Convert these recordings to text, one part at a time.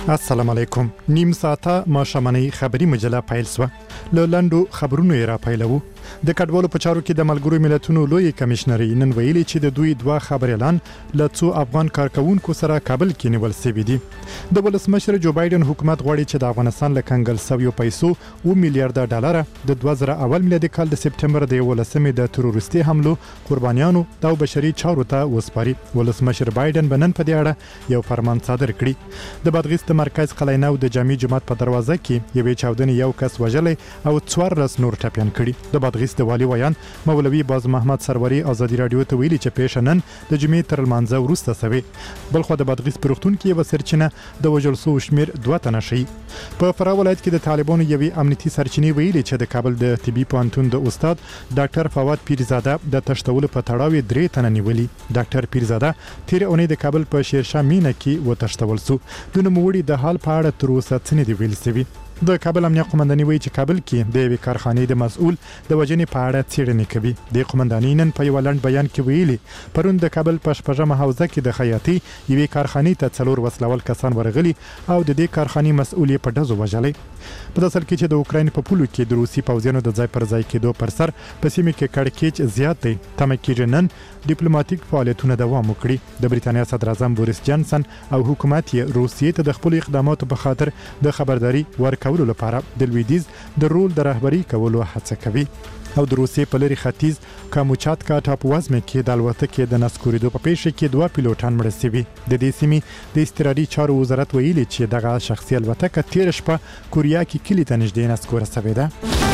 السلام علیکم. نیم ساعته ماشامنۍ خبری مجله پیل سوه. له لنډو خبرونو یې را پیلوو. د کډوالو په چارو کې د ملګرو ملتونو لوی کمشنري نن ویلي چې د دوی دوه خبريالان له څو افغان کارکونکو سره کابل کې نیول شوي دي. د ولسمشر جو بایدن حکومت غواړي چې د افغانستان له کنګل شویو پیسو 2 میلیارډ ډالر د 2001 میلادي کال د سپټمبر د 11مې د تروریستي حملو قربانیانو او بشري چارو ته وسپاري. ولسمشر بایدن بنن په دې اړه یو فرمان صادر کړی. د بادغیس د مرکز قلعه نو د جامع جماعت په دروازه کې یوې چاودنې یو کس وژلی او 14 نور ټپیان کړي. د بادغیس د والی ویان مولوي باز محمد سروري ازادي رادیو ته ویلي چې پیشنن د جمعې تر لمانځه وروسته سوي. بلخو د بادغیس پروختون کې یو سرچینه د وژل سو شمیر 2 تنه شي. په فراه ولایت کې د طالبانو یوې امنیتي سرچینې ویلي چې د کابل د طبي پوهنتون د استاد ډاکټر فواد پیرزاده د تشتولو په تړاو 3 تنه نیولي. ډاکټر پیرزاده تیر اونۍ د کابل په شیرشاه مینه کې وتشتول سو. د نوموړي د حال په اړه تر اوسه څه نه دی ویل شوی. د کابل امنیه قومنداني وایي چې کابل کې د یوې کارخانې د مسؤل د وژنې په اړه څېړنې کوي. د قومنداني نن په یو لنډ بیان کې ویلي پرون د کابل په شپږمه حوزه کې د خیاطي یوې کارخانې ته 4 وسلوال کسان ورغلي او د دې کارخانې مسؤل په ډزو وژلي. په داسل کې چې د اوکراین په پولو کې د روسي پوځیانو د ځای پر ځای کېدو پر سر په سیمه کې کړکېچ زیات دی. تمه کېږي نن ډیپلوماټیک فعالیتونه دوام وکړي. د بریتانیا صدر اعظم بوریس جانسن او حکومت یې روسیې ته د خپل اقداماتو په خاطر د خبرداري ورکولو لپاره د لویدیز د رول د رهبری کولو هڅه کوي. او د روسیې په لري ختیځ کاموچاتکا ټاپووزمه کې د الوتکې د نسکوریدو په پیښه کې 2 پیلوټان مړه شوي. د دې سیمې د استرادي چارو وزارت ویلي چې دغه شخصي الوتکه تیر شپه کوریا کې کلی ته نږدې نسکوره شوې ده.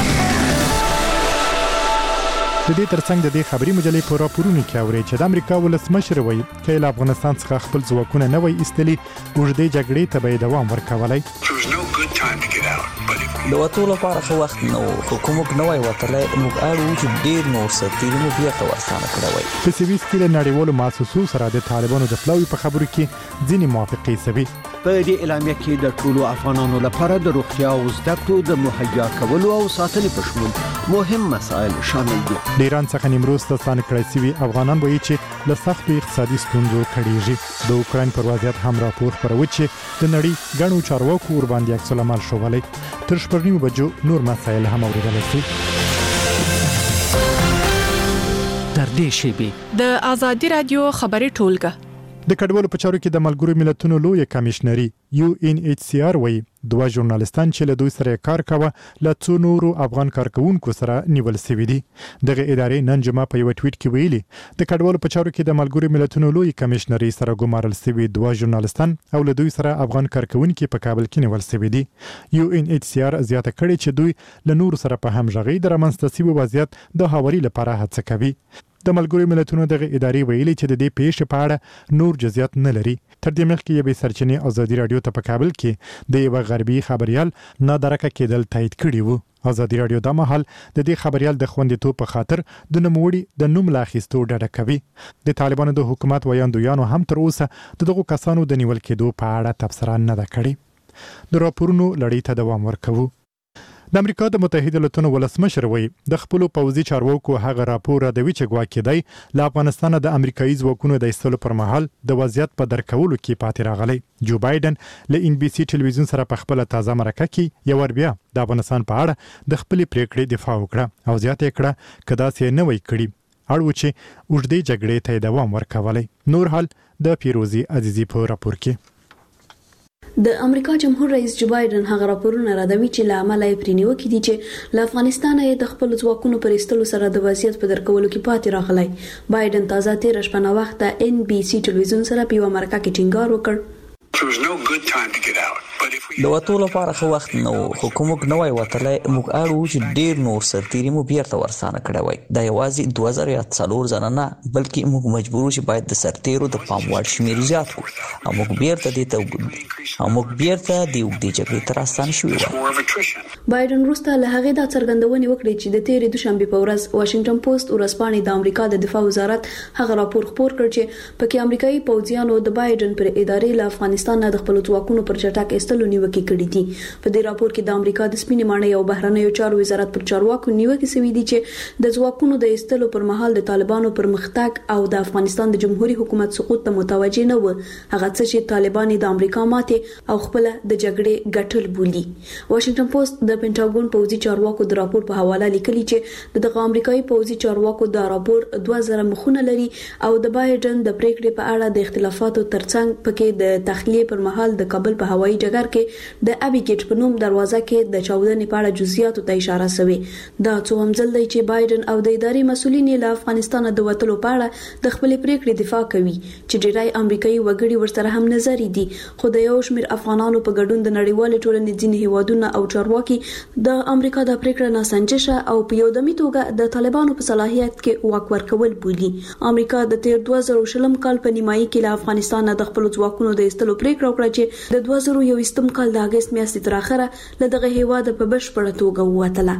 د دې ترڅنګ د دې خبري مجلې په راپورونو کې اوري چې د امریکا ولسمشر وایي چې له افغانستان څخه خپل ځواکونه نه وای ایستلي اوږدې جګړې ته به دوام ورکولای. د وټو لپاره خو وخت نو حکومت نه وای وتلای موږ اړو چې ډیر نور سرتیري مو بیا ورسانه کړوي. په سویس کې له نړیوالو مؤسسو سره د طالبانو د خلاوي په خبرو کې ځینې موافقې سوي. په دې اعلامیه کې د ټولو افغانانو لپاره د روغتیا او زده کړو د مهیا کولو او ساتنې په شمول مهم مسایل شامل دي. د ایران څخه نیمروز ته ستانه کړی شوي افغانان وایي چې له سختو اقتصادي ستونزو کړيږي. د اوکراین پر وضعیت هم راپور خپروي چې د نړۍ ګڼو چارواکو ور باندې عکس العمل شوولای. تر 9 بجو نور مسایل هم اوریدل شي. تر دې شی د آزادي رادیو خبري ټولګه د کډوالو په چارو کې د ملګرو ملتونو لوی کمشنري UNHCR وایي 2 ژورنالستان چې له دوی سره کار کاوه له څو نورو افغان کارکونکو سره نیول شوي دي. دغه ادارې نن جمعه په یو ټویټ کې ویلي د کډوالو په چارو کې د ملګرو ملتونو لوی کمشنري سره ګمارل شوي 2 ژورنالستان او له دوی سره افغان کارکونکو په کابل کې نیول شوي دي. UNHCR زیاته کړې چې دوی له نورو سره په همغږي د رامنځته شوي وضعیت د هواري لپاره هڅه کوي. د ملګرو ملتونو دغه ادارې ویلي چې د دې پیښې په اړه نور جزئیات نه لري. تر دې مخکې یوې سرچینې ازادي رادیو ته په کابل کې د یو غربي خبريال نادرکه کېدل تایید کړی وو. ازادي رادیو د مهال د دې خبريال د خوندیتوب په خاطر د نوموړي د نوم لاخیستو ډډه کوي. د طالبانو د حکومت ویاندویانو هم تر اوسه دغه کسانو د نیول کېدو په اړه تبصره نه ده کړې. د راپورونو لړۍ ته دوام ورکوو. د امریکا د متحده ایالاتونو ولسمشر وایي د خپل پوځي چارواکو هغه راپور راوړي چې ګواکې دی له افغانستان د امریکایي ځواکونو د ایستلو پر مهال د وضعیت په درکولو کې پاتې راغلی. جو بایدن له NBC ټلویزیون سره په خپل تازه مرکه کې یو ور بیا د افغانستان په اړه د خپل پریکړې دفاع وکړه او زیاته کړه کدا سي نه وای کړی اړو چې اوږدې جګړې ته دوام ورکولای. نور حال د پیروزي عزیزي په راپور کې. د امریکا جمهور رئیس جو بایدن هغه راپورونه راوړي چې له عمله یې پرېنیو کې دي چې له افغانستان یې د خپل ځواکونو پر ایستلو سره د وضعیت په درکولو کې پاتې راغلی. بایدن تازه تیر شپه نو وخت NBC ټلویزیون سره په یو مرکه کې ټینګار وکړ د وټو لپاره خو وخت نو حکومت نه وای وتلای موږ اړو چې ډیر نور سرتیري مو بیا ورسانه کړوي. دا یوازې 2004 ځنه نه بلکې موږ مجبور شو باید د سرتیرو د پام وړ شمیر زیات کړو او موږ بیرته د اوږدې جګړې تر آسان شو. بایدن روسته له هغه د څرګندونې وکړي چې د تیرې دوشنبه په ورځ واشنگټن پوسټ ورسپانې د امریکا د دفاع وزارت هغه راپور خپور کړ چې پکې امریکایي پوځیانو د بایدن پر ادارې له افغانستان د خپل ځواکونو پر چټک ایستلو نیوکه کړې دي. په دې راپور کې د امریکا د سپینې ماڼۍ او بهرنیو چارو وزارت پر چارواکو نیوکه شوې دي چې د ځواکونو د ایستلو پر مهال د طالبانو پرمختګ او د افغانستان د جمهوریت حکومت سقوط ته متوجه نه و، هغه څه چې طالبان د امریکا ماته او خپل د جګړې ګټل بولي. واشنگټن پوسټ د پینټاګون پوځي چارواکو د راپور په حواله لیکلي چې د امریکایي پوځي چارواکو دا راپور 2000 مخونه لري او د بایدن د پریکړې په اړه د اختلافاتو ترڅنګ پکې د تخلیه پر مهال د کابل په هوایي ډګر کې د ابي گیټ په نوم دروازه کې د چاودنې په اړه جزئیاتو ته اشاره شوې. دا څو هم ځل دی چې بایدن او د ادارې مسؤلین له افغانستان د وټلو په اړه د خپل پریکړې دفاع کوي چې ډیری امریکایي وګړي ورسره هم نظر دي، خو د یو شمېر افغانانو په ګډون د نړیوال ټولنې ځینې هیوادونه او چارواکي د امریکا د پریکړه ناسنجشه او په یو دمي توګه د طالبانو په صلاحیت کې واک ورکول بولي. امریکا د تیر 2020 کال په نیمایي کې له افغانستان د خپل ځواکونو د ایستلو پریکړه وکړه چې د 2021 کال د اگست میاشتې تر اخره له دغه هیواد په بشپړه توګه ووتله.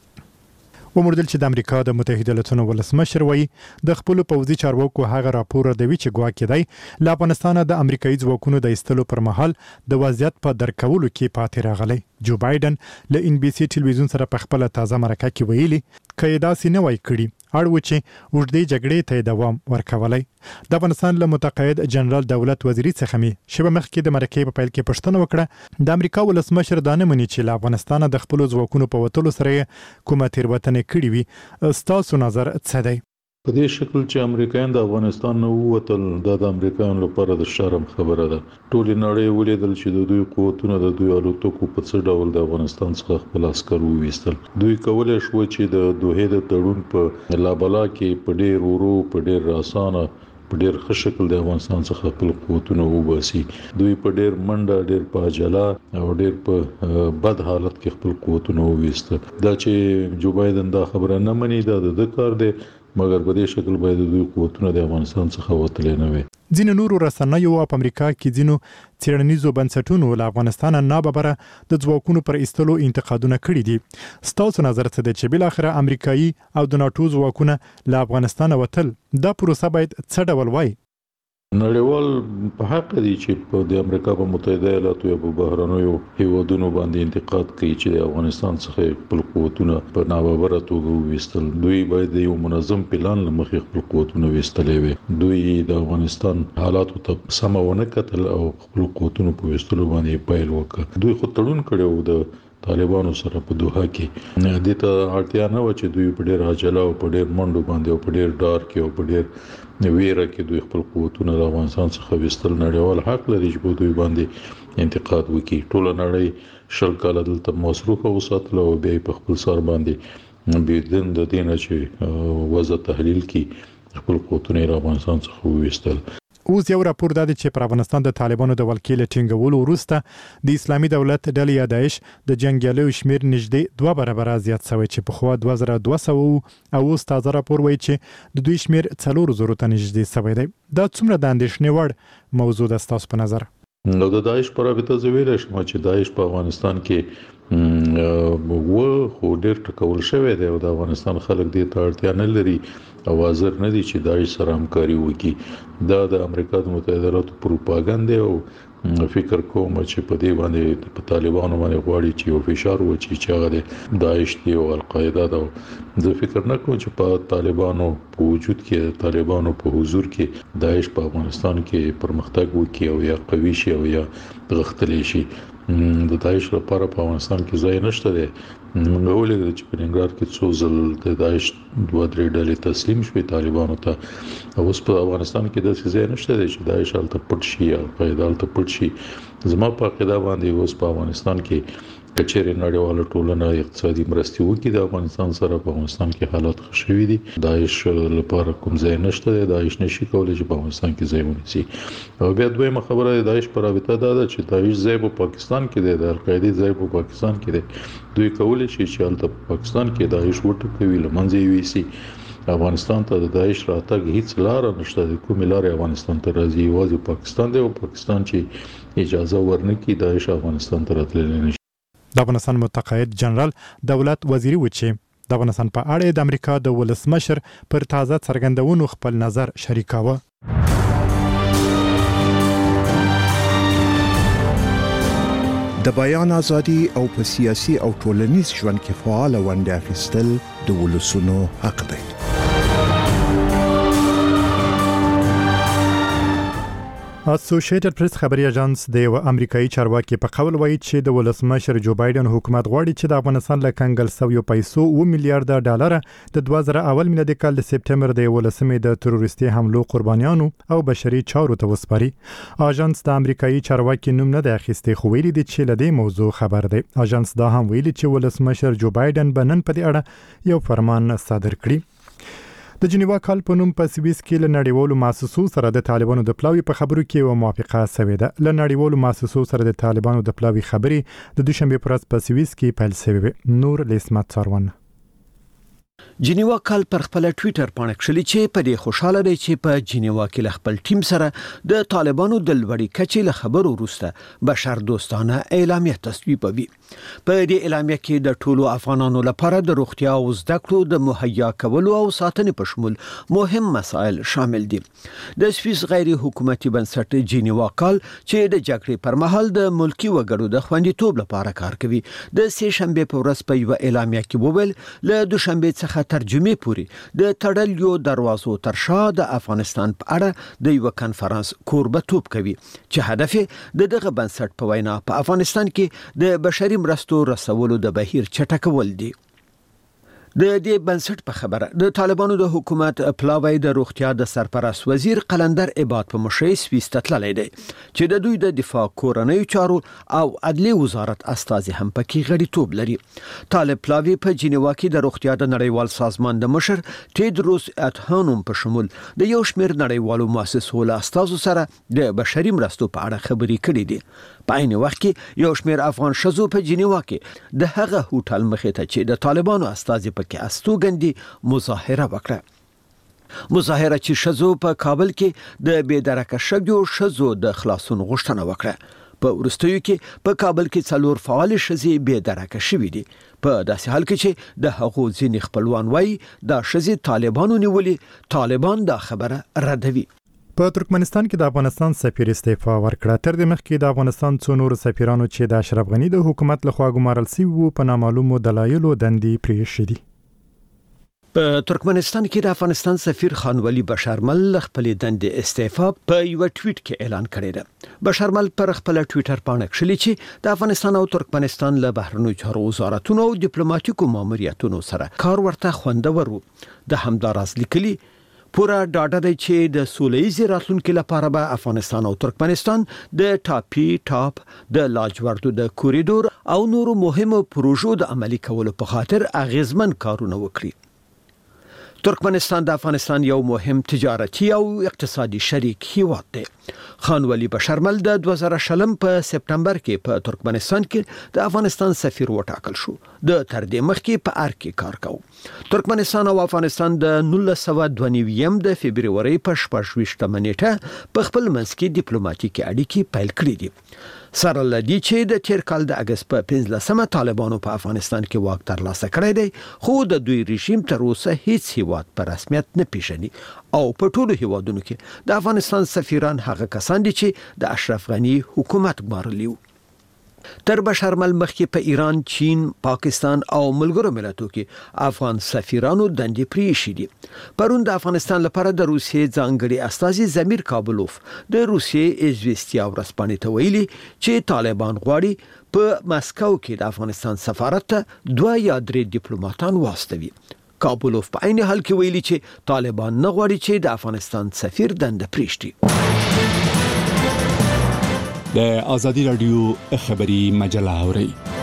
ومردل چې د امریکا د متحده ایالاتونو ولسمشر وایي د خپل پوځي چارواکو هغه راپور دی چې ګواکې دی له افغانستان د امریکایي ځواکونو د ایستلو پر مهال د وضعیت په درکولو کې پاتې راغلی. جو بایدن له ان بي سي ټلویزیون سره په خپل تازه مرکه کې ویلي کله داسې نه وای کړی اړو چې وړدې جګړې ته دوام ورکولای. د افغانستان له متقاعد جنرال دولت وزیری څخه می شبه مخکې د مرکه په پیل کې پښتنه وکړه د امریکا ولسمشر دانه مني چې له افغانستان د خپل ځواکونو په وټلو سره کومه تیروتنه کړې وي. ستاسو نظر څه دی؟ په دې شکل چې امریکایان د افغانستان نه ووتل د امریکایانو لپاره د شرم خبره ده. ټول نړۍ ولیدل چې د دوی قوتونه د دوی الوتکو په څه ډول د افغانستان څخه خپل عسكر وویستل. دوی کولای شو چې د دوه د تړون په لابلا کې په ډېر ورو په ډېر اسانه په ډېر ښه شکل د افغانستان څخه خپل قوتونه وباسي. دوی په ډېر منډه ډېر په عجله او ډېر په بد حالت کې خپل قوتونه وویسته. دا چې جو بایدن دا خبره نه مني دا د کار دی، مګر په دې شکل باید دوی قوتونه د افغانستان څخه وتلې نه وي. ځینې نورو رسنیو په امریکا کې ځینو څېړنیزو بنسټونو له افغانستان نه ببره د ځواکونو پر ایستلو انتقادونه کړي دي. ستاسو نظر څه دی چې بل اخر امریکایي او د ناتو ځواکونه له افغانستان وتل دا پروسه باید څه ډول وای؟ نړیوال په حق دي چې په د امریکا په متحده ایالاتو یا په بهرنیو هیوادونو باندې انتقاد کوي چې د افغانستان څخه خپل قوتونه په ناببره توګه وویستل. دوی باید یو منظم پلان لمخې خپل قوتونه ویستلې وي. دوی د افغانستان حالاتو ته سمونه کتل او خپل قوتونه په ویستلو باندې پیل وکړ. دوی خو تړون کړو د طالبانو سره په دوحه کې. د ته اړتیا نه و چې دوی په ډېر عجله او په ډېر منډو باندې او په ډېر ډار کې او په ډېر ویره کې دوی خپل قوتونه د افغانستان څخه وستل. نړیوال حق لري چې په دوی باندې انتقاد وکړي. ټول نړۍ شل کال دلته مصروفه وساتله او بیا په خپل سر باندې بيدن د دینه چې وضع تحلیل کې خپل قوتونه د افغانستان څخه وستل. اوس یو راپور دی چې پر افغانستان د طالبانو د ولکې ټینګولو وروسته د اسلامي دولت ډلې یا داعش د جنگیالیو شمیر نږدې 2 برابر زیات شوی چې په خوا 2200 او اوس تازه راپور وایي چې د دوی شمیر 400 ته نږدې شوی دی. دا څومره د اندېښنې وړ موضوع ده ستاسو په نظر؟ نو د داعش پر رابطه زویل شم چې داعش په افغانستان کې خو ډېر ټکول شوی دی او د افغانستان خلک دې ته اړتیا نه لري او حاضر نه دي چې داعش سره همکاري وکړي. دا د امریکا د متحده ایالاتو پروپاګاندا او فکر کوم چې په دې باندې په طالبانو باندې غواړي چې یو فشار وچی چې هغه داعش دی او القاعده دا. زه فکر نه کوم چې په طالبانو په وجود کې طالبانو په حضور کې داعش په افغانستان کې پرمختګ وکړي او یا قوي شي او یا غښتلی شي. د داعش لپاره په افغانستان کې ځای نشته دی. موږ ولې چې په ننګرهار کې څو ځل د داعش 2-3 ډلې تسلیم شوې طالبانو ته او اوس په افغانستان کې داسې ځای نشته دی چې داعش هلته پټ شي یا قاعده هلته پټ شي. زما په عقیده باندې اوس په افغانستان کې کچېره نړیواله ټولنه اقتصادي مرستې وکړي د افغانستان سره په افغانستان کې حالات ښه شوي دي. داعش لپاره کوم ځای نشته دی. داعش نشي کولای چې په افغانستان کې ځای ونیسي. او بیا دویمه خبره د داعش پر رابطه دا ده چې داعش ځای په پاکستان کې دی، د القاعده ځای په پاکستان کې دی. دوی کولای شي چې هلته په پاکستان کې داعش وټکوي لمنځه یې ویسي. افغانستان ته د داعش راتګ هیڅ لار نشته. د کومې لارې افغانستان ته راځي یوازې پاکستان دی او پاکستان چې اجازه ورنکړي داعش افغانستان ته راتللی نشي. د افغانستان متقاعد جنرال دولت وزیری و چې د افغانستان په اړه د امریکا د ولسمشر پر تازه څرګندونو خپل نظر شریکاوه. د بیان ازادي او په سیاسي او ټولنیز ژوند کې فعال ونډه اخیستل د ولسونو حق دی. اسوسییټډ پریس خبري اژانس د یو امریکایي چارواکي په قول وایي چې د ولسمشر جو بایدن حکومت غواړي چې د افغانستان له کنګل سویو پیسو 2 میلیارډ ډالر د 2000 میلادي کال د سپټمبر د 11 د تروریستي حملو قربانیانو او بشري چارو ته وسپاري. اژانس د امریکایي چارواکي نوم نه د اخیستي خو ویلي دي چې لدې موضوع خبر دی. اژانس دا هم ویلي چې ولسمشر جو بایدن بنن په دې اړه یو فرمان صادر کړی. د جنیوا کال په نوم په سویس کې له نړیوالو مؤسسو سره د طالبانو د پلاوي په خبرو کې یو موافقه شوې ده. له نړیوالو مؤسسو سره د طالبانو د پلاوي خبرې د دوشنبه پر ورځ په سویس کې پیل شوې. نور لیسمت څارون جنیوا کال پر خپل ټوئیټر باندې کړلی چې په دې خوشاله دی چې په جنیوا کې له خپل ټیم سره د طالبانو د لوړې کچې له خبرو وروسته بشر دوستانه اعلامیه تصویبوي. په دې اعلامیه کې د ټولو افغانانو لپاره د روغتیا او زده کړو د مهیا کولو او ساتنې په شمول مهم مسایل شامل دي. د سویس غیر حکومتي بنسټ جنیوا کال چې د جګړې پر مهال د ملکی وګړو د خوندیتوب لپاره کار کوي د سه شنبه په ورځ په یو اعلامیه کې وویل له دوشنبه څخه ترجمه پوری د تړلیو دروازو تر شا د افغانستان په اړه د یو کنفرانس کوربتوب کوي چې هدف د دغه بنسټ په وینا په افغانستان کې د بشري مرستو رسولو د بهیر چټکول دي. د دې بنسټ په خبره د طالبانو د حکومت پلاوی د روغتیا د سرپرست وزیر قلندر عباد په مشرۍ سویس ته تللی دی چې د دوی د دفاع کورنۍ چارو او عدلیه وزارت استازي هم پکې غړیتوب لري. طالب پلاوی په جنیوا کې د روغتیا د نړیوال سازمان د مشر ټیدروس اډهانوم په شمول د یو شمېر نړیوالو مؤسسو له استازو سره د بشري مرستو په اړه خبرې کړې دي. په عین وخت کې یو شمېر افغان شذو په جنیوا کې د هغه هوټل مخې ته چې د طالبانو استازي کې استوګندي مظاهره وکړه. مظاهره چې شذو په کابل کې د بېدرکه شګو شذو د خلاصون غوښتنه وکړه. په ورستیو کې په کابل کې څلور فعال شذي بېدرکه شوي دي. په داسې حال کې چې د هغو ځینې خپلوان وایي دا شذي طالبانو نیولي. طالبان دا خبره ردوي. په ترکمنستان کې د افغانستان سفیر استعفا ورکړه. تر دې مخکې د افغانستان څو نور سفیرانو چې د اشرف غنی د حکومت لخوا ګمارل شوي وو په نامعلومو دلایلو دندې پرېښې دي. په ترکمنستان کې د افغانستان سفیر خانولی بشرمل خپل دندې استعفا په یو ټویټ کې اعلان کړی دی. بشرمل پر خپل ټویټر باندې کړلی چې د افغانستان او ترکمنستان له بهرنیو چارو وزارتونو او ډیپلوماټیکو ماموریتونو سره کار ورته خوندور وو. د همداراز لیکلي پورا ډاډه دی چې د سوله‌ییز راتلونکو لپاره به افغانستان او ترکمنستان د ټاپ د لاجوردو د کوریډور او نورو مهمو پروژو د عملي کولو په خاطر اغیزمن کارونه وکړي. ترکمنستان د افغانستان یو مهم تجارتي او اقتصادي شریک هیواد دی. خانولی بشرمل د 2020 په سپټمبر کې په ترکمنستان کې د افغانستان سفیر وټاکل شو. د تر دې مخکې په ارګ کې کار کاوه. ترکمنستان او افغانستان د 1992 د فبرवरी په 28 نیټه په خپل منځ کې ډیپلوماټیکي اړیکې پیل کړې دي. سره لدی چې د تیر کال د اگست په 15 طالبانو په افغانستان کې واک ترلاسه کړی دی خو د دوی رژیم تر اوسه هیڅ هیواد په رسمیت نه پیژني او په ټولو هیوادونو کې د افغانستان سفیران هغه کسان دي چې د اشرف غنی حکومت ګمارلی وو. تر بشرمل مخکې په ایران، چین، پاکستان او ملګرو ملتونو کې افغان سفیرانو دندې پریښې دي. پرون د افغانستان لپاره د روسیې ځانګړي استازي زمیر کابلوف د روسیې ازویستیا ورځپاڼې ته ویلي چې طالبان غواړي په مسکو کې د افغانستان سفارت ته 2 یا 3 ډیپلوماټان واستوي. کابلوف په عین حال کې ویلي چې طالبان نه غواړي چې د افغانستان سفیر دنده پریږدي. د ازادي رادیو خبري مجله اوري.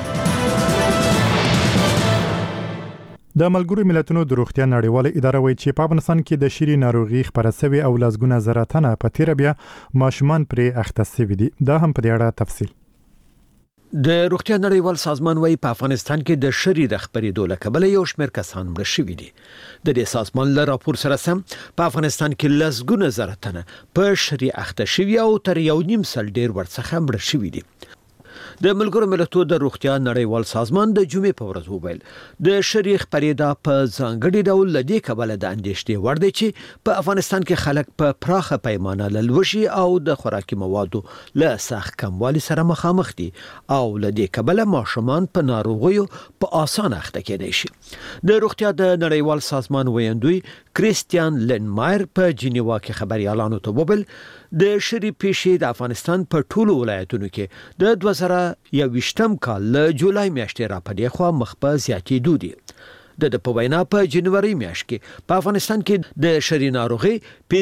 د ملګرو ملتونو د روغتیا نړیواله اداره وایي چې په افغانستان کې د شری ناروغي خبره شوې او لازګونه زره تنه په تیر بیا ماشومان پرې اخته شوي دي. دا هم په دې اړه تفصیل. د روغتیا نړیوال سازمان وايي په افغانستان کې د شری د خبرېدو له کبله یو شمېر کسان مړه شوي دي. د دې سازمان له راپور سره سم په افغانستان کې لسګونه زره تنه په شری اخته شوي او تر 1.5 سل ډیر ورڅخه مړه شوي دي. د ملګرو ملتونو د روغتیا نړیوال سازمان د جمعې په ورځ وویل د شریخ پریدا په ځانګړي ډول لدی کبل د اندېشتې ور دي چې په افغانستان کې خلک په پراخه پیمانه لوشي او د خوراکي موادو له سخت کموالي سره مخامخ دي او لدی کبل ماشومان په ناروغیو په اسانه اخته کېدای شي. د روغتیا د نړیوال سازمان ویاندوی کریستیان لنمایر په جنیوا کې خبريالانو ته وویل د شری پیښې د افغانستان په ټولو ولایتونو کې د 2021 کال له جولای میاشتې راپدې خو مخ په زیاتېدو دي. د په وینا په جنوري میاشت کې په افغانستان کې د شری ناروغي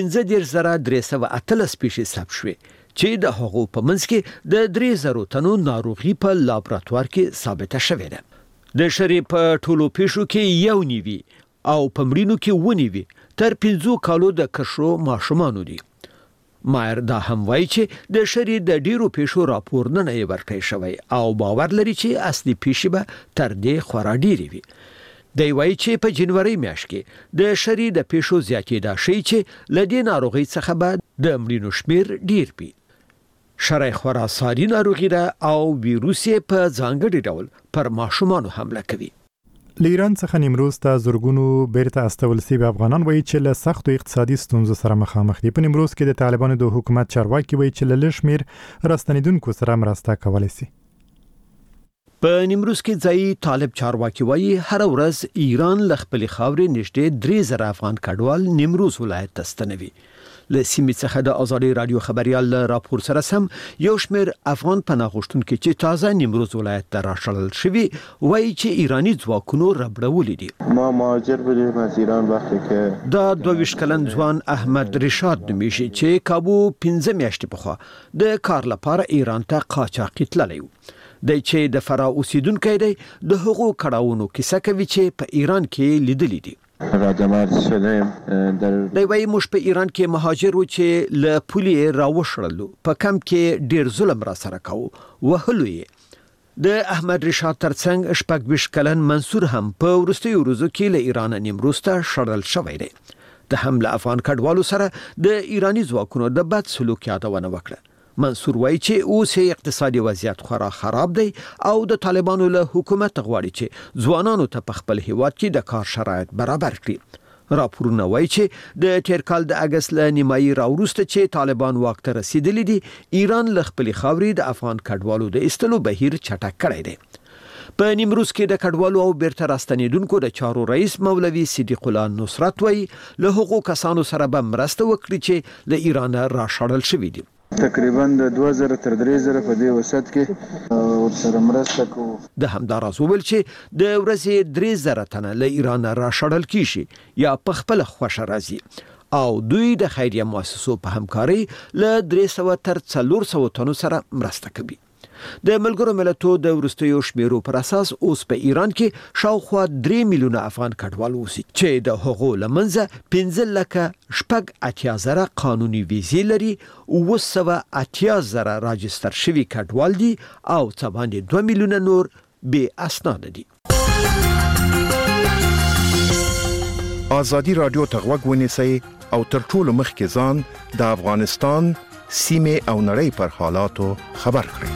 15318 سپیشیز ثبت شوې چې د هغو په منځ کې د 3000 تنو ناروغي په لابراتوار کې ثابته شوې ده. د شری په ټولو پیښو کې یو نیوي او په مړینو کې ونیوي تر 15 کالو د کشرو ماشومانو دي. مایر دا هم وایي چې د شری د ډیرو پیښو راپور نه ورکړی شوی او باور لري چې اصلي پیښې به تر دې خورا ډیرې وي. دی وایي چې په جنوري میاشت کې د شری د پیښو زیاتېدا شي چې لدې ناروغي څخه به د مړینو شمیر ډیر وي. شری خورا ساري ناروغي ده او ویروس په ځانګړي ډول پر ماشومانو حمله کوي. ایران څخه نیمروز ته زورګونو بیرته استول سوي افغانان وایي چې له سختو اقتصادي ستونزو سره مخامخ دي. په نیمروز کې د طالبانو د حکومت چارواکي وایي چې له لشمیر راستنیدونکو سره مرسته کولای شي. په نیمروز کې ځای طالب چارواکي وایي هر ورځ ایران ل خپل خاورې نږدې 3000 افغان کډوال نیمروز ولایت ته ستنوي. له سیمې څخه د ازادي رادیو خبريال راپور سره سم یو شمېر افغان پناه غوښتونکي چې تازه نیمروز ولایت ته راشړل شوي وایي چې ایرانی ځواکونو ربړولې دي. ما مهاجر بودیم از ایران وقتی که دا 22 کلن ځوان احمد رشاد نومیږي چې کابو 15 میاشتې پخوا د کار لپاره ایران ته قاچاقي تللی و. د چې د فرا اوسیدونکو دی د هغو کړهونو کیسه کوي چې په ایران کې لیدلې دي. راجمرد شدیم در دوی موږ په ایران کې مهاجر و چې له پولې راوښړلو په کم کې ډیر ظلم را سره کاوه وهلو یې. د احمد رشاد ترڅنګ شپږ 20 کلن منصور هم په وروستیو ورځو کې له ایران نیمروز ته شړل شوی دی. د حمله افغان کډوالو سره د ایرانی ځواکونو د بد سلوک یادونه وکړه. منصور وایي چې اوس اقتصادي وضعیت خورا خراب دی او د طالبانو له حکومت غواړي چې ځوانانو ته په خپل هیواد کې د کار شرایط برابر کړي. راپورونه وایي چې د تیر کال د اگست له نیمایي راوروسته چې طالبان واک ته رسیدلي دي ایران له خپل خاورې د افغان کډوالو د ایستلو بهیر چټک کړی دی. په نیمروز کې د کډوالو او بیرته راستنیدونکو د چارو رئیس مولوي صدیق الله نصرت وایي له هغو کسانو سره به مرسته وکړي چې له ایران راشړل شوي دي. تقریبا د 2000 تر 3000 په دې وسط کې ورسره مرسته کوو. د همداراز وویل چې د ورځې 3000 تنه له ایران راشړل کیږي یا په خپل خوښه راځي او دوی د خیریه مؤسسو په همکاري له 300 تر 400 تنو سره مرسته کوي. د ملګرو ملتونو د ورستیو شمیرو پر اساس اوس په ایران کې شاوخوا 3 میلیونه افغان کډوال اوسي چې د هغو لمنځه 15,000 قانوني ویزې لري او 280,000 راجستر شوي کډوال دي او څه باندې 2 میلیونه نور بې اسناد دي. ازادي رادیو ته غوږ ونیسئ او تر ټولو مخکې ځان د افغانستان سیمه او نړۍ پر حالاتو خبر کړئ.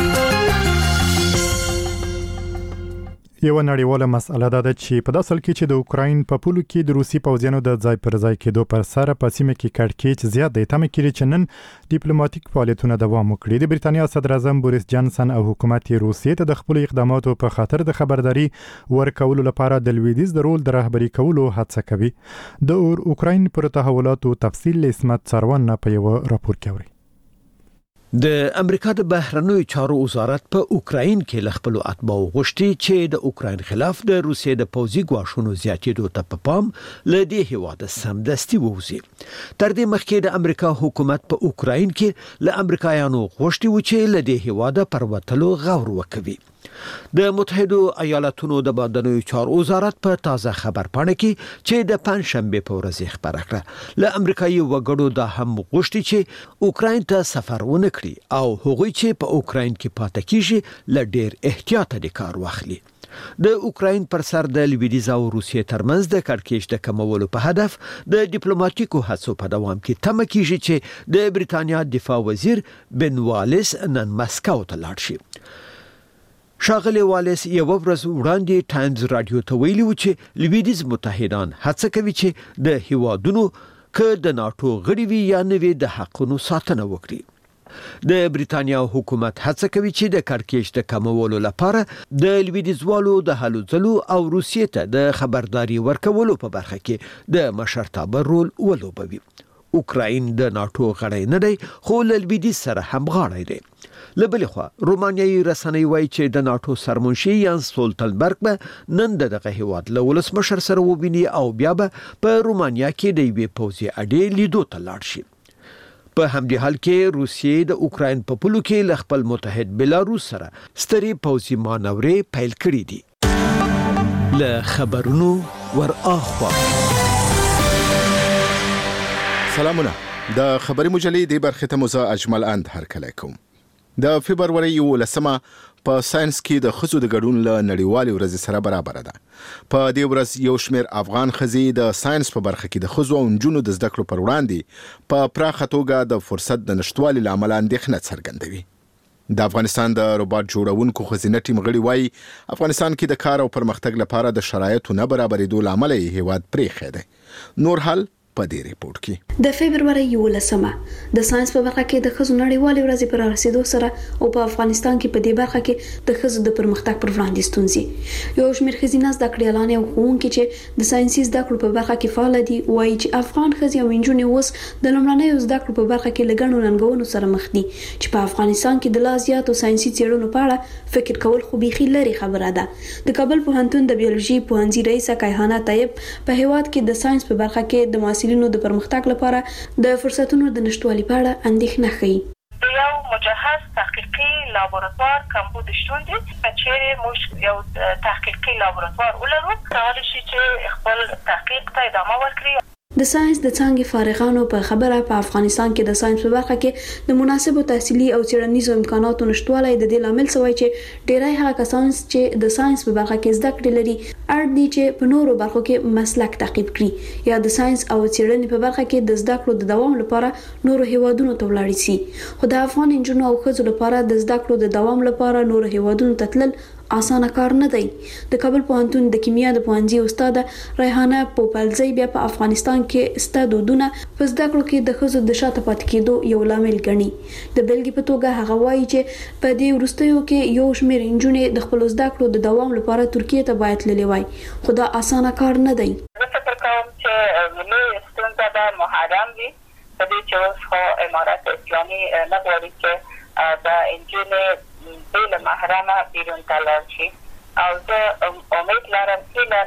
یو نړیواله مسأله ده چې په داسل کې چې د اوکراین په پولو کې د روسي پوځیانو د ځای پر ځای کېدو پر سره په سیمه کې کړکېچ زیات دی. تمه کړي چې نن ډیپلوماټیک فعالیتونه دوام وکړي. د بریتانیا صدر اعظم بوریس جانسن او حکومت روسیې ته د خپل اقداماتو په خاطر د خبرداري ورکولو لپاره د لویدیز د رول د رهبري کولو هڅه کوي. د اوکراین پر تحولاتو تفصیل اسمت څاروان په یو راپور کې اوري. د امریکا د بهرنیو چارو وزارت په اوکراین کې لخپل اتباع غوښتي چې د اوکراین خلاف د روسیې د پوځي ګواښونو زیاتېدو ته په پام لدې هیواد سمدستي ووزي. تر دې مخکې د امریکا حکومت په اوکراین کې له امریکایانو غوښتي و چې لدې هیواد پر وټلو غور وکوي. د متحده ایالاتونو د بهرنیو چارو وزارت په تازه خبر پاڼه کې چې د پنځشنبه په ورځ خبره کړه له امریکایي وګړو د هم غوښتي چې اوکراین ته سفر ونه کړي او هغوی چې په اوکراین کې پاتې کیږي له ډیر احتیاط د کار واخلي. د اوکراین پر سر د لویدیز او روسیې ترمنځ د کړکېچ د کمولو په هدف د ډیپلوماټیکو هڅو په دوام کې تمه کیږي چې د بریتانیا دفاع وزیر بن والیس نن مسکو ته لاړ شي. شاغلی والیس یو ورځ وړاندې ټایمز رادیو ته ویلي و چې لویدیز متحدان هڅه کوي چې د هیوادونو که د ناتو غړي وي یا نه وي د حقونو ساتنه وکړي. د بریتانیا حکومت هڅه کوي چې د کړکېچ د کمولو لپاره د لویدیځوالو د هلو ځلو او روسیې ته د خبرداري ورکولو په برخه کې د مشرتابه رول ولوبوي. اوکراین د ناتو غړی نه دی خو له لویدیځ سره همغاړی دی. له بلې خوا رومانیایي رسنۍ وایي چې د ناتو سرمنشي یانس سټولتنبرګ به نن دغه هیواد له ولسمشر سره وویني او بیا به په رومانیا کې د یوې پوځي اډې لیدو ته لاړ شي. په همدې حال کې روسیې د اوکراین په پولو کې له خپل متحد بلاروس سره سترې پوځي مانورې پیل کړې دي. له خبرونو ور اخوا سلامونه. د خبري مجلې د برخه ته موزه اجمل اند هرکلی کوم. د فبرवरी 11 په ساينس کې د خزو د ګډون له نړیوالې ورځې سره برابر ده. په دې ورځ یو شمېر افغان خزي د ساينس په برخه کې د خزو او نجونو د زده کړو پر وړاندې په پراخه توګه د فرصت د نشټوالي لامل اندېښنه څرګندوي. د افغانستان د روباټ جوړونکو خزینه ټیم غړي وایي افغانستان کې د کار او پرمختګ لپاره د شرایطو نه برابرېدو لامل یې هیواد پرېښی دی. نور حال په دې ریپورت کې د فبرवरी 11 د ساينس په برخه کې د خزو نړیوالې ورځې پر رسیدو سره او په افغانستان کې په دې برخه کې د خزو د پرمختګ پر وړاندې ستونزې. یو شمېر خزینه زده کړیالان او ښوونکي چې د ساينسي زده کړو په برخه کې فعال دي وایي چې افغان خزي او نجونې اوس د لومړنیو زده کړو په برخه کې لګڼو ننګونو سره مخ دي چې په افغانستان کې د لا زیاتو ساينسي څېړنو په اړه فکر کول خو بيخي لري خبره ده. د کابل پوهنتون د بیولوژي پوهنځي رئیسه کایهانه طیب په هیواد کې د ساينس په برخه کې د محصلینو د پرمختګ لپاره د فرصتونو د نشټوالي په اړه اندېښنه ښيي. یو مجهز تحقیقي لابراتوار کمبود شتون دي چې موږ یو تحقیقي لابراتوار ولرو کولای شي چې خپل تحقیق ته ادامه ورکړي. د ساينس د څانګې فارغانو په خبره په افغانستان کې د ساينس په برخه کې د مناسبو تحصیلي او څېړنیزو امکاناتو نشټوالی د دې لامل شوی چې ډېری هغه کسان چې د ساينس په برخه کې زده کړې لري اړ دي چې په نورو برخو کې مسلک تعقیب کړي یا د ساينس او څېړنې په برخه کې د زده کړو د دوام لپاره نورو هیوادونو ته ولاړ شي. خو د افغان انجونو او ښځو لپاره د زده کړو د دوام لپاره نورو هیوادونو ته تلل اسانه کار نه دی. د کابل پوهنتون د کیمیا د پوهنځي استاد ریحانه پوپلزی بیا په افغانستان کې ستادودونه په زده کړو کې د ښځو د شاته پاتې کېدو یو لامل ګڼي. د بلګې په توګه هغه وایي چې په دې وروستیو کې یو شمېر نجونې د خپل زده کړو د دوام لپاره ترکیه ته باید تللی وای خو دا اسانه کار نه دی. زه فکر کوم چې ملي ستونزه د محرم وي په دې چې اوس خو امارات اسلامي نه غواړي چې د انجونې بل محرمه بیرون تلل شي او زه امید لرم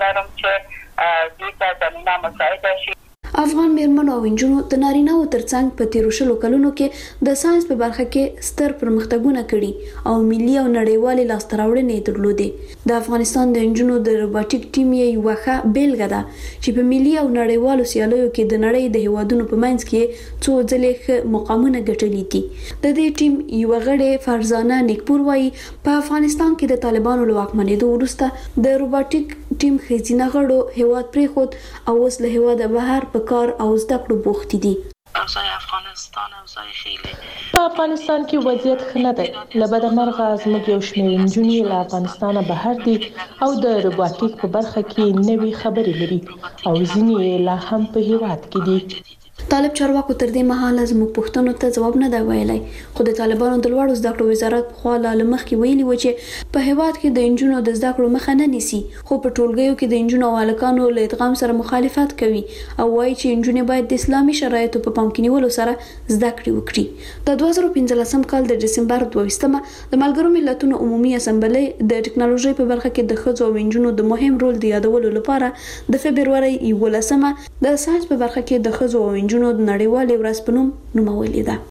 چې دې ته زمینه مساعده شي. افغان میرمنو او انجونو د نارینه‌و ترڅنګ په تیرو شلو کلونو کې د ساينس په برخه کې ستر پرمختګونه کړي او ملي او نړیوالې لاسته راوړنې درلودې. د افغانستان د انجونو د روباټیک ټیم یې یو ښه بیلګه ده چې په ملي او نړیوالو سیالیو کې د نړۍ د هیوادونو په منځ کې څو ځلې ښه مقامونه ګټلي دي. د دې ټیم یو غړی فرزانه نیکپور وایي په افغانستان کې د طالبانو له واکمنېدو وروسته د روباټیک ټیم خزینه غړو هیواد پرېښود او اوس له هیواده بهر په کار او زده کړو بوخت دي. په افغانستان کې وضعیت ښه نه دی. له بده مرغه زموږ یو شمېر نجونې له افغانستانه بهر دي او د روباټیک په برخه کې نوې خبرې لري او ځینې لا هم په هیواد کې دي. طالب چارواکو تر دې مهاله زموږ پوښتنو ته ځواب نه دی ویلی خو د طالبانو د لوړو زده کړو وزارت خوا له مخکې ویلي و چې په هیواد کې د انجونو د زده کړو مخه نه نیسي خو په ټولګیو کې د انجونو او هلکانو له ادغام سره مخالفت کوي او وایي چې انجونې باید د اسلامي شرایطو په پام کې نیولو سره زده کړې وکړي. د 2015 کال د ډسمبر 22 د ملګرو ملتونو عمومي اسمبلی د ټکنالوژي په برخه کې د ښځو او انجونو د مهم رول د یادولو لپاره د فبرवरी 11 د ساينس په برخه کې د ښځو او انجونو د نړیوالې ورځ په نوم نومولې ده.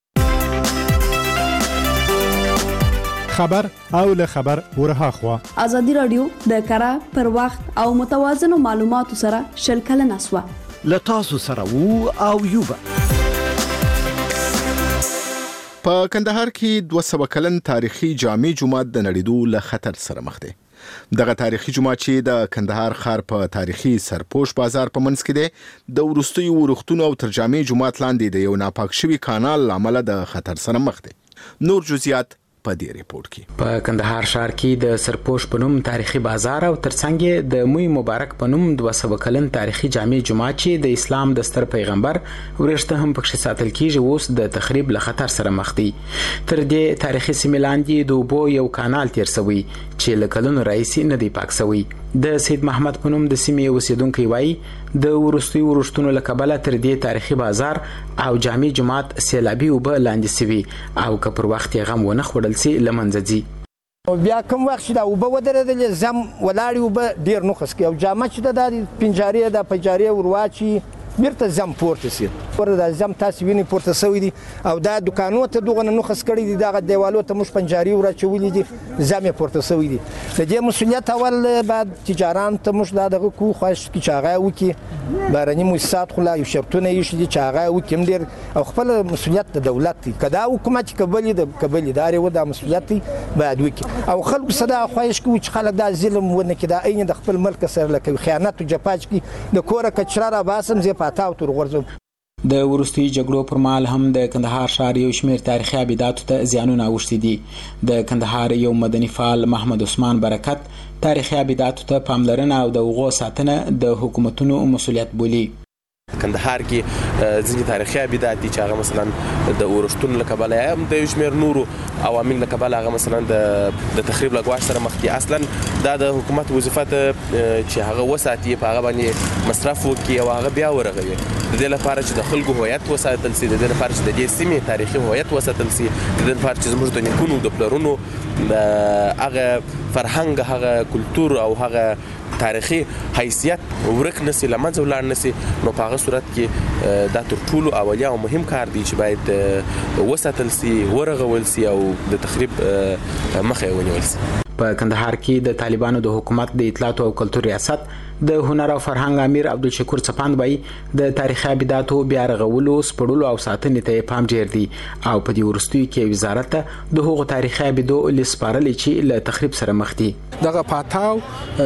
خبر او له خبر ورها خوا ازادي رادیو د کره پر وخت او متوازنو معلوماتو سره شل کلنه سوه لتاسو سره وو او یوبا. په کندهار کې 200 کلن تاریخي جامع جومات د نړیدو له خطر سره مخ دی. دغه تاریخي جومات چې د کندهار ښار په تاریخي سرپوش بازار په منځ کې دی د وروستیو ورښتونو او تر جامع جومات لاندې د یو ناپاک شوي کانال لامل د خطر سره مخ دی. نور جزئیات په دې ریپورت کې. په کندهار ښار کې د سرپوش په نوم تاریخي بازار او ترڅنګ د موي مبارک په نوم 200 کلن تاریخي جامع جمعه چې د اسلام د ستر پیغمبر ورشته هم پکښ ساتل کیږي اوس د تخریب له خطر سره مخ دي. تر دې تاریخي سیمې لاندې د اوبو یو کانال تیر شوی چې له کلونو راهیسې نه دی پاک شوی. د سید محمد په نوم د سیمې اوسیدونکو وایي د ورستیو ورشتونو له کبله تر دې تاریخي بازار او جامع جماعت سیلابي اوبه لاندې سوي او که پر وخت یې غم ونه خوړل سي له منځه ځي. بیا کوم وخت چې دا اوبه ودرېدلې زم ولاړې اوبه ډېر نقص کوي او جامع چې د پنجارې د پنجارې ورواچي بیرته زم پورته سي ورته زم تاسو ویني پورته سوي دي او دا دکانو ته دغه نخص کړی دي دغه دیوالو ته مش پنجاري ورچولې دي زم پورته سوي دي. د دې مسولیت اول بعد تجاران ته مش دغه کو خوښ کی چاغه وکي بارني مؤسسات خو لا یو شرطونه یې شي چاغه وکي مدیر او خپل مسولیت د دولت دی کدا حکومت قبلي داري و د مسولیت بعد وکي او خلکو صدا خوښ کو چې خلک دا ظلم ونه کدا عین د خپل ملک سره لکه خیانت او جفاج کی د کوره کچرا را باسم زی پاتاو تر غرزم. د وروستي جګړو پر مهال هم د کندهار ښار یو شمېر تاریخي ابداتو ته زیانونه اوښتي دي. د کندهار یو مدني فعال محمد عثمان برکت تاریخي ابداتو ته پاملرنه او د هغو ساتنه د حکومتونو مسولیت بولي. کندهار کې ځینې تاریخي ابدات دي چې هغه مثلا د اورشتون له کبله یا د یو شمېر نورو عوامل له کبله هغه مثلا د تخریب له ګواښ سره مخ دي. اصلا دا د حکومت وظیفه ده چې هغه وساتي په هغه باندې مصرف وکړي او هغه بیا ورغوي د دې لپاره چې د خلکو هویت وساتل سي، د دې لپاره چې د دې سیمې تاریخي هویت وساتل سي، د دې لپاره چې زموږ د نیکونو د پلرونو هغه فرهنګ هغه کلتور او هغه تاریخي حیثیت ورک نسی لمنځه ولاړ نسی. نو په هغه صورت کې دا تر ټولو اولیا او مهم کار دی چې باید وساتل سي، ورغول سي او د تخریب مخه ونیول سي. په کندهار کې د طالبانو د حکومت د اطلاعات او کلتور ریاست د هنر او فرهنګ امیر عبدالشکور چپاند وایي د تاریخي ابداتو بیا رغولو سپړلو او ساتنې ته پام ډیر دی او په دې وروستیو کې وزارت د هغو تاریخي ابدو لسپارلې چې له تخریب سره مخ دي. دغه پاتاو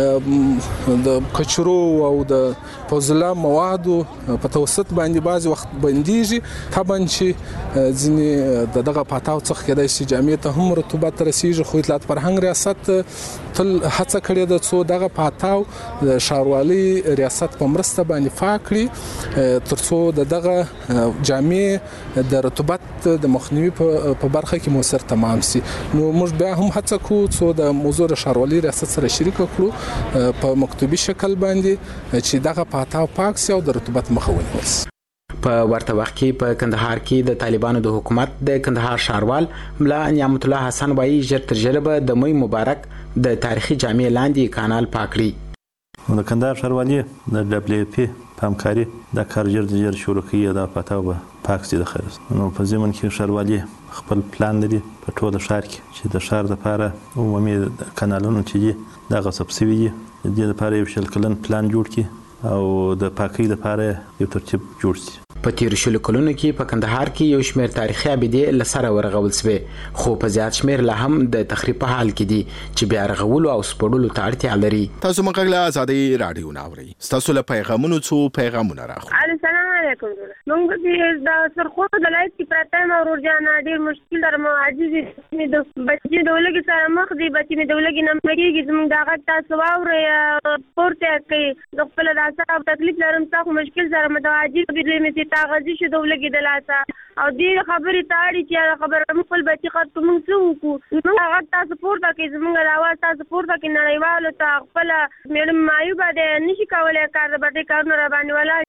د کچرو او د فوزله موادو په توسط باندې بعض وخت بنديږي طبعا چې ځینې دغه پاتاو څخه کېدای شي جامع ته هم رطوبت رسیږي. خو اطلاعات فرهنګ ریاست تل هڅه کړې ده څو دغه پاتاو د ښاروالي ریاست په مرسته باندې پاک کړي ترڅو دغه جامع د رطوبت د مخنیوي په برخه کې موثر تمام سي. نو موږ بیا هم هڅه کوو څو د موضوع ښاروالي ریاست سره شریک کړو په مکتوبي شکل باندې چې دغه پاتاو پاک سي او د رطوبت مخه ونیول سي. په ورته وخت کې په کندهار کې د طالبانو د حکومت د کندهار ښاروال ملا نعمت الله حسن وایي ژر تر ژره به د موي مبارک د تاریخي جامع لاندې کانال پاک کړي. د کندهار ښاروالي د دبليو پی په همکاري د کار ژر شروع کړي د پاتاو به پاک سي د خیر. نو په ځمن کې ښاروالي خپل پلان لري په ټول ښار کې چې د ښار لپاره عمومي کانالونو چې د غصب سوي دي د دې لپاره یو شل کلن پلان جوړ کړي او د پاکۍ لپاره یو ترتیب جوړ شي. په تیر شلو کلونو کې په کندهار کې یو شمېر تاریخي ابدې له سره ورغول شوې خو په زیات شمېر لا هم د تخریب په حال کې دي چې بیا رغولو او سپړلو ته اړتیا لري. تاسو مونږ له آزادۍ رادیو ناوړي تاسو له پیغامونو څو پیغامونه راغلي. السلام علیکم. موږ چې د سرخو د لایت کې پراته ما ورجانا ډیر مشکل درمو عاجز دي د بچي د ولګي سره مخ دي بچي د ولګي نه مګيږي زموږ دا غټ تاسو واوري پورته کوي د خپل راسه تکلیف لرم تاسو مشکل سره متواجد دي مې تاغذي شو د ولګي د لاسه او دې خبرې تاړي چې خبره خپل بچي خط کوم څه وکړو نو هغه تاسو پورته کوي زموږ راواز تاسو پورته کوي نړیوالو ته خپل مېلم مایوبه دې نشي کولای کار د بټي کارونه را باندې ولا.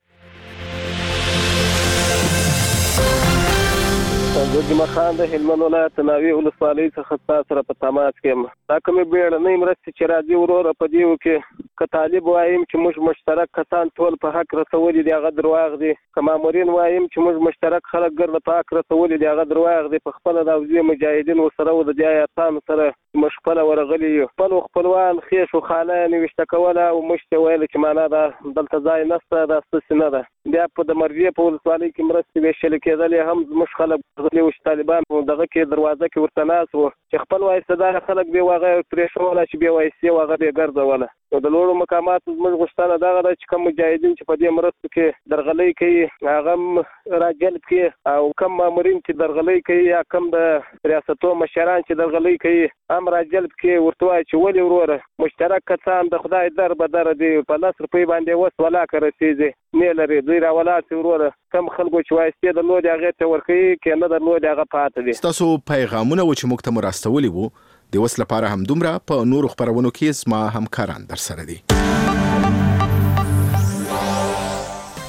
زه جمعه خان د هلمند ولایت ناوې ولسوالۍ څخه تاسو سره په تماس کې یم. دا کومې بیړنۍ مرستې چې راځي وروره په دې کې که طالب وایم چې موږ مشترک کسان ټول په حق رسولي دي هغه درواغ دي، که مامورین وایم چې موږ مشترک خلک ګرد په حق رسولي دي هغه درواغ دي. په خپله د اوزي مجاهدین ورسره و د دې ایاتانو سره موږ خپله ورغلي یو. خپلوان خیش و خانه یې ویشته کوله او موږ ته ویل چې معنا دا دلته ځای نشته دا ستاسې نه ده. بیا په د مرجې په ولسوالۍ کې مرستې ویشل کېدلې هم زموږ خلک غلي و چې طالبان دغه کې دروازه کې ورته ناست وو چې خپل وایستدار خلک به واغه پرېښوله چې به وایسي واغه به ګرځوله نو د لوړو مقاماتو زموږ غوښتنه دغه ده چې کوم مجاهدین چې په دې مرستو کې درغلۍ کوي هغه راجلب کړي او کوم مامورین چې درغلۍ کوي یا کوم د ریاستو مشران چې درغلۍ کوي هم راجلب کړي ورته وایي چې ولې وروره مشترک کسان د خدای در به در دی په 10 روپۍ باندې وس ولاکه رسېږي نه لري دوی راولاتې وروره کم خلکو چې وایستې د لوډ هغې ته ورکوي که نه د لوډ هغه پاته دي ستاسو پیغامونه و چې موږ ته مو راستولي وو د اوس لپاره هم دومره په نورو خپرونو کې زما همکاران در سره دي